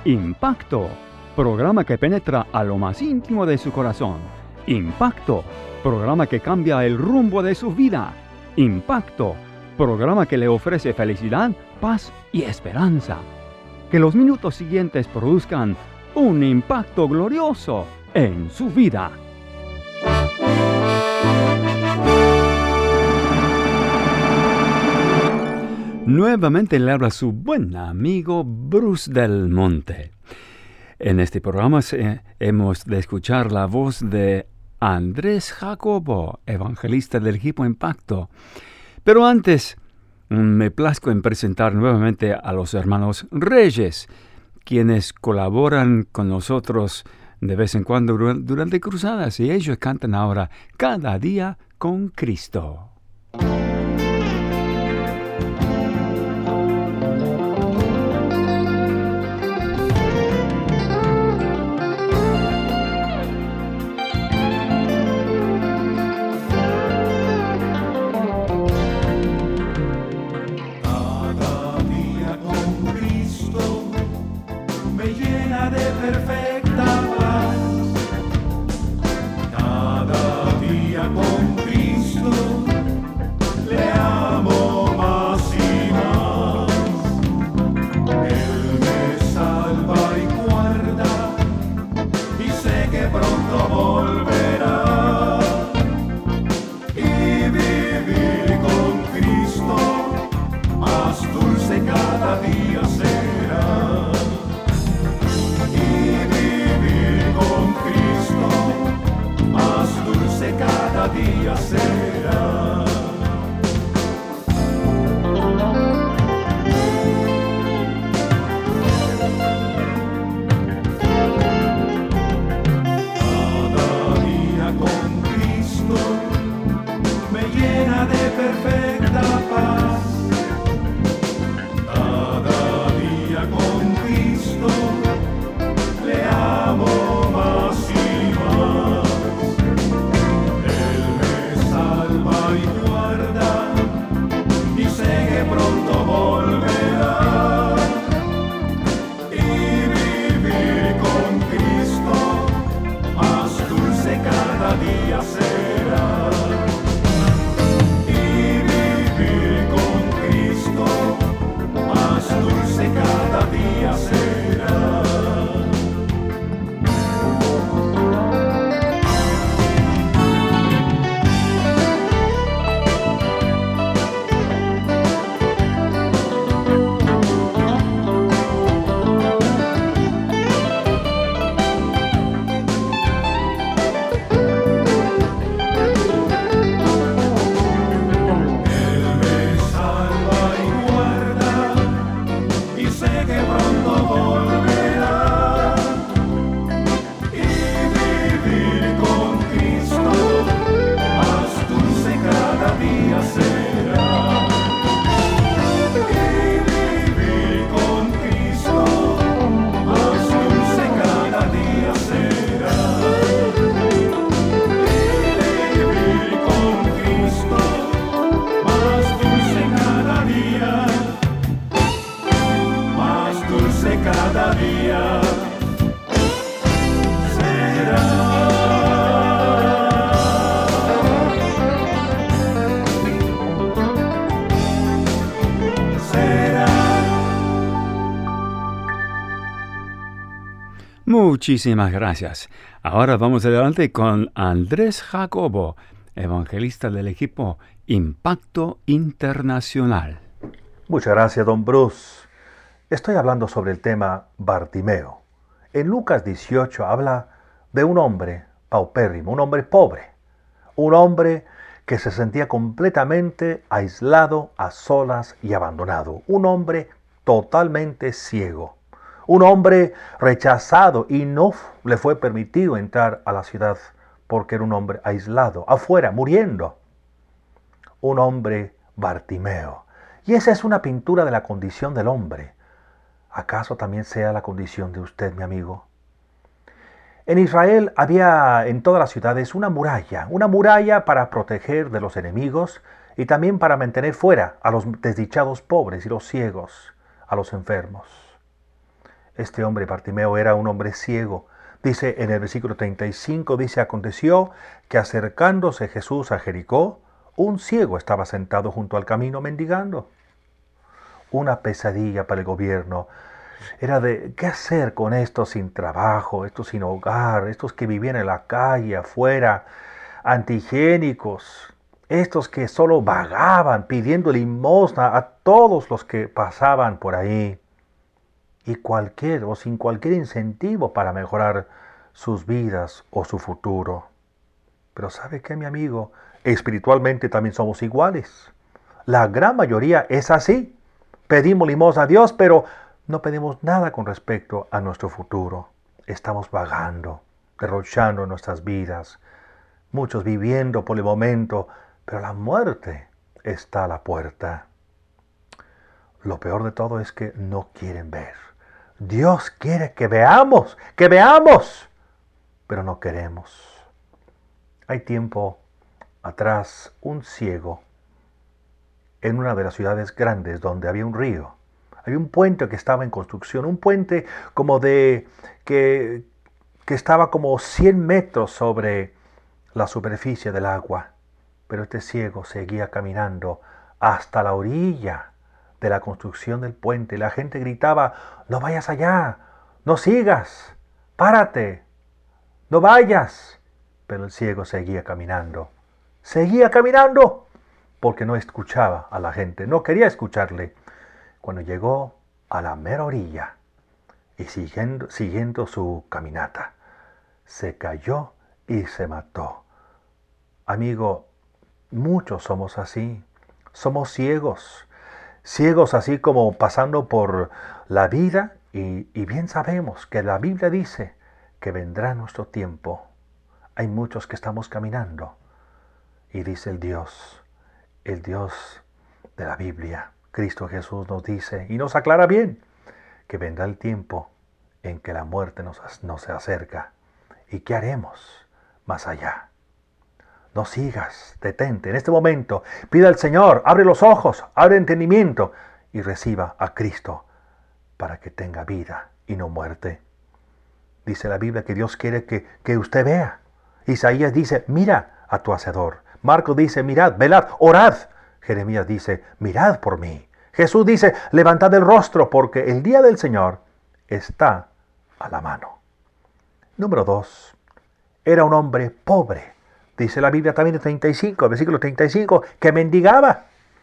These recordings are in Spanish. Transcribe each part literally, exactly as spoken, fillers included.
Impacto, programa que penetra a lo más íntimo de su corazón. Impacto, programa que cambia el rumbo de su vida. Impacto, programa que le ofrece felicidad, paz y esperanza. Que los minutos siguientes produzcan un impacto glorioso en su vida. Nuevamente le habla su buen amigo Bruce Del Monte. En este programa eh, hemos de escuchar la voz de Andrés Jacobo, evangelista del equipo Impacto. Pero antes, me plazco en presentar nuevamente a los hermanos Reyes, quienes colaboran con nosotros de vez en cuando durante cruzadas, y ellos cantan ahora Cada día con Cristo. Muchísimas gracias. Ahora vamos adelante con Andrés Jacobo, evangelista del equipo Impacto Internacional. Muchas gracias, don Bruce. Estoy hablando sobre el tema Bartimeo. En Lucas dieciocho habla de un hombre paupérrimo, un hombre pobre, un hombre que se sentía completamente aislado, a solas y abandonado, un hombre totalmente ciego. Un hombre rechazado y no le fue permitido entrar a la ciudad porque era un hombre aislado, afuera, muriendo. Un hombre Bartimeo. Y esa es una pintura de la condición del hombre. ¿Acaso también sea la condición de usted, mi amigo? En Israel había en todas las ciudades una muralla, una muralla para proteger de los enemigos y también para mantener fuera a los desdichados pobres y los ciegos, a los enfermos. Este hombre Bartimeo era un hombre ciego. Dice en el versículo treinta y cinco, dice, aconteció que acercándose Jesús a Jericó, un ciego estaba sentado junto al camino mendigando. Una pesadilla para el gobierno. Era de qué hacer con estos sin trabajo, estos sin hogar, estos que vivían en la calle, afuera, antihigiénicos, estos que solo vagaban pidiendo limosna a todos los que pasaban por ahí, y cualquier o sin cualquier incentivo para mejorar sus vidas o su futuro. Pero ¿sabe qué, mi amigo? Espiritualmente también somos iguales. La gran mayoría es así. Pedimos limosna a Dios, pero no pedimos nada con respecto a nuestro futuro. Estamos vagando, derrochando nuestras vidas, muchos viviendo por el momento, pero la muerte está a la puerta. Lo peor de todo es que no quieren ver. Dios quiere que veamos, que veamos, pero no queremos. Hay tiempo atrás, un ciego en una de las ciudades grandes donde había un río. Había un puente que estaba en construcción, un puente como de que, que estaba como cien metros sobre la superficie del agua. Pero este ciego seguía caminando hasta la orilla de la construcción del puente. La gente gritaba, no vayas allá, no sigas, párate, no vayas. Pero el ciego seguía caminando, seguía caminando, porque no escuchaba a la gente, no quería escucharle. Cuando llegó a la mera orilla y siguiendo, siguiendo su caminata, se cayó y se mató. Amigo, muchos somos así, somos ciegos, ciegos así como pasando por la vida y, y bien sabemos que la Biblia dice que vendrá nuestro tiempo. Hay muchos que estamos caminando y dice el Dios, el Dios de la Biblia, Cristo Jesús nos dice y nos aclara bien que vendrá el tiempo en que la muerte nos, nos se acerca. ¿Y qué haremos más allá? No sigas, detente en este momento, pida al Señor, abre los ojos, abre entendimiento y reciba a Cristo para que tenga vida y no muerte. Dice la Biblia que Dios quiere que, que usted vea. Isaías dice, mira a tu Hacedor. Marcos dice, mirad, velad, orad. Jeremías dice, mirad por mí. Jesús dice, levantad el rostro porque el día del Señor está a la mano. Número dos, era un hombre pobre. Dice la Biblia también en treinta y cinco, versículo treinta y cinco, que mendigaba.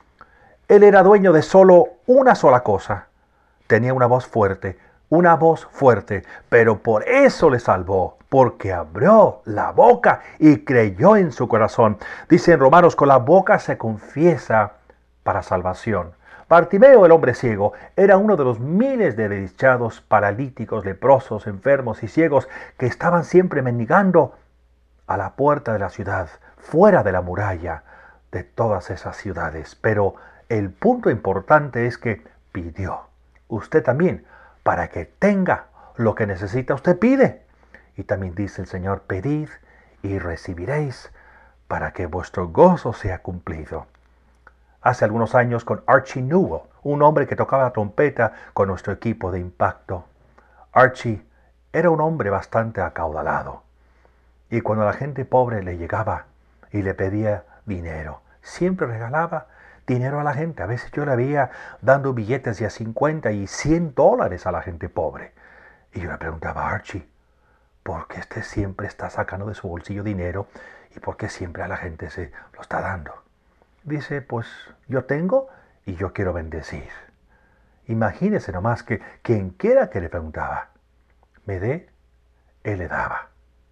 Él era dueño de solo una sola cosa. Tenía una voz fuerte, una voz fuerte, pero por eso le salvó, porque abrió la boca y creyó en su corazón. Dice en Romanos, con la boca se confiesa para salvación. Bartimeo, el hombre ciego, era uno de los miles de desdichados, paralíticos, leprosos, enfermos y ciegos que estaban siempre mendigando a la puerta de la ciudad, fuera de la muralla de todas esas ciudades. Pero el punto importante es que pidió. Usted también, para que tenga lo que necesita, usted pide. Y también dice el Señor, pedid y recibiréis para que vuestro gozo sea cumplido. Hace algunos años con Archie Newell, un hombre que tocaba la trompeta con nuestro equipo de impacto. Archie era un hombre bastante acaudalado. Y cuando la gente pobre le llegaba y le pedía dinero, siempre regalaba dinero a la gente. A veces yo le veía dando billetes de a cincuenta y cien dólares a la gente pobre. Y yo le preguntaba a Archie, ¿por qué usted siempre está sacando de su bolsillo dinero y por qué siempre a la gente se lo está dando? Dice, pues yo tengo y yo quiero bendecir. Imagínese nomás que quien quiera que le preguntaba, me dé, él le daba.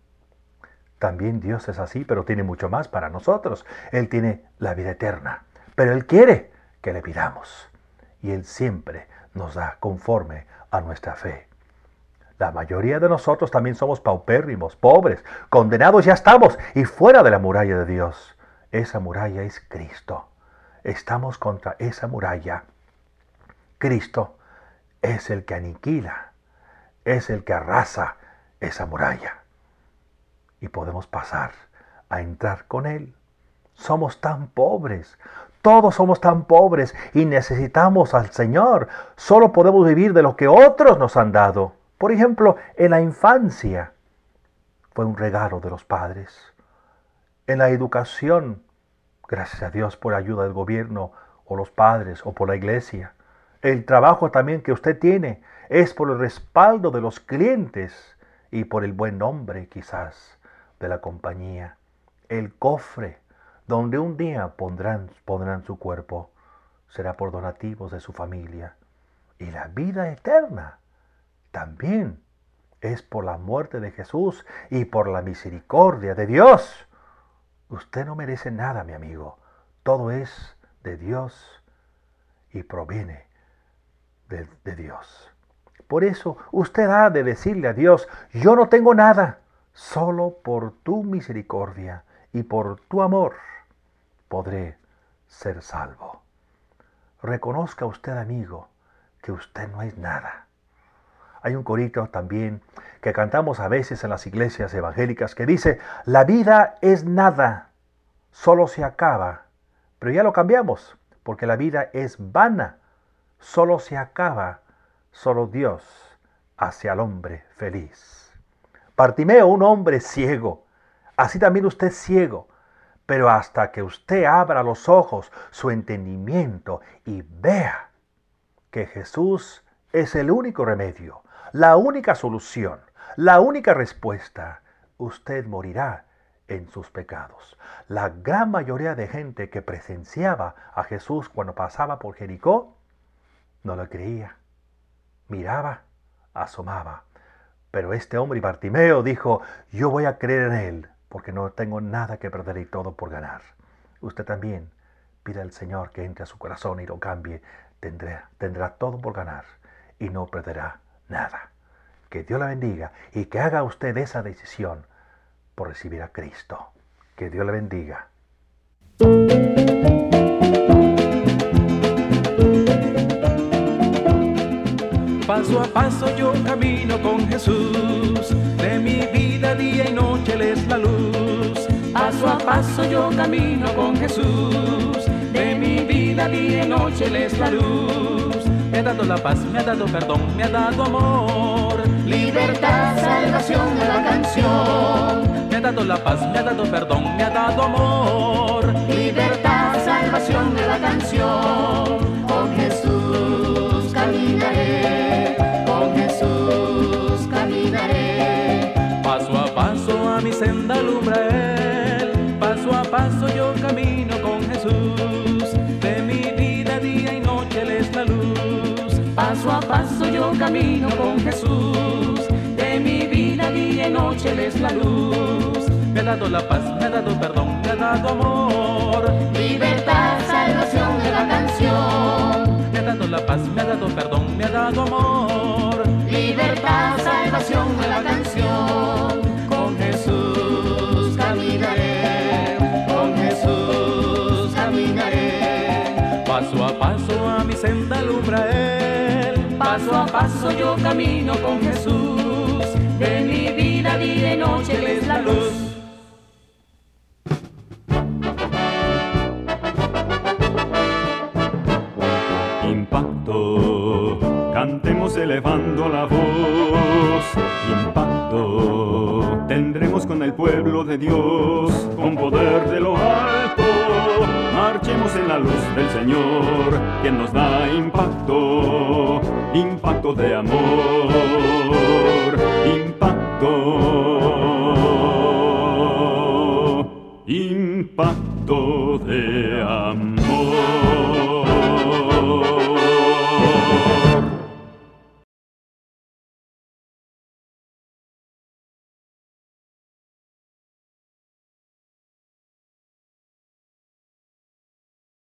También Dios es así, pero tiene mucho más para nosotros. Él tiene la vida eterna, pero Él quiere que le pidamos. Y Él siempre nos da conforme a nuestra fe. La mayoría de nosotros también somos paupérrimos, pobres, condenados ya estamos y fuera de la muralla de Dios. Esa muralla es Cristo. Estamos contra esa muralla. Cristo es el que aniquila, es el que arrasa esa muralla. Y podemos pasar a entrar con Él. somos tan pobres. Todos somos tan pobres y necesitamos al Señor. Solo podemos vivir de lo que otros nos han dado. Por ejemplo, en la infancia fue un regalo de los padres. En la educación, gracias a Dios por ayuda del gobierno o los padres o por la iglesia. El trabajo también que usted tiene es por el respaldo de los clientes y por el buen nombre quizás de la compañía. El cofre donde un día pondrán, pondrán su cuerpo será por donativos de su familia. Y la vida eterna también es por la muerte de Jesús y por la misericordia de Dios. Usted no merece nada, mi amigo. Todo es de Dios y proviene de, de Dios. Por eso usted ha de decirle a Dios, yo no tengo nada, solo por tu misericordia y por tu amor podré ser salvo. Reconozca usted, amigo, que usted no es nada. Hay un corito también que cantamos a veces en las iglesias evangélicas que dice, la vida es nada, solo se acaba. Pero ya lo cambiamos, porque la vida es vana, solo se acaba, solo Dios hace al hombre feliz. Bartimeo, un hombre ciego, así también usted es ciego, pero hasta que usted abra los ojos, su entendimiento y vea que Jesús es el único remedio, la única solución, la única respuesta, usted morirá en sus pecados. La gran mayoría de gente que presenciaba a Jesús cuando pasaba por Jericó, no lo creía. Miraba, asomaba. Pero este hombre, Bartimeo, dijo, yo voy a creer en él, porque no tengo nada que perder y todo por ganar. Usted también pida al Señor que entre a su corazón y lo cambie. Tendrá, tendrá todo por ganar y no perderá nada. Que Dios la bendiga y que haga usted esa decisión por recibir a Cristo. Que Dios le bendiga. Paso a paso yo camino con Jesús, de mi vida día y noche Él es la luz. Paso a paso yo camino con Jesús, de mi vida día y noche Él es la luz. Me ha dado la paz, me ha dado perdón, me ha dado amor, libertad, salvación de la canción. Me ha dado la paz, me ha dado perdón, me ha dado amor, libertad, salvación de la canción. Con Jesús caminaré, con Jesús caminaré. Paso a paso a mi senda alumbra Él, paso a paso yo camino con Jesús, de mi vida día y noche Él es la luz. Paso a paso yo camino con Jesús, de mi vida día y noche Él es la luz. Me ha dado la paz, me ha dado perdón, me ha dado amor, libertad, salvación de la canción. Me ha dado la paz, me ha dado perdón, me ha dado amor, libertad, salvación de la canción. Con Jesús caminaré, con Jesús caminaré. Paso a paso a mi senda alumbra Él, paso a paso yo camino con Jesús, de mi vida día y noche Él es la luz. Impacto, cantemos elevando la voz. Impacto, tendremos con el pueblo de Dios, con poder de lo alto. Marchemos en la luz del Señor, quien nos da impacto, impacto de amor, impacto, impacto de amor.